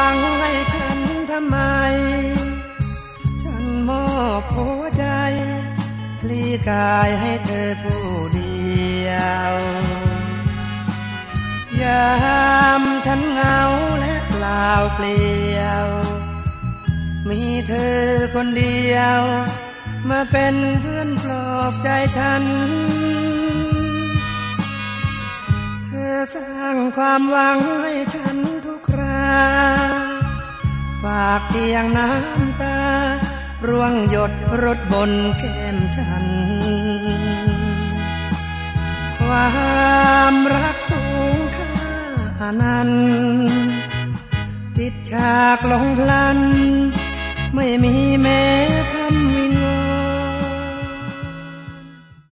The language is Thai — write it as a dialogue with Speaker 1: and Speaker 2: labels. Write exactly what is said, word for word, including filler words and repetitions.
Speaker 1: วังให้ฉันทำไมฉันมอบหัวใจพลีกายให้เธอผู้เดียวยามฉันเหงาและเปล่าเปลี่ยวมีเธอคนเดียวมาเป็นเพื่อนปลอบใจฉันเธอสร้างความหวังให้ฉันทุกคราฝากเพียงน้ำตาร่วงหยดรดบนแก้มฉันความรักสูงค่านั้นปิดฉากลงพลันไม่มีแม้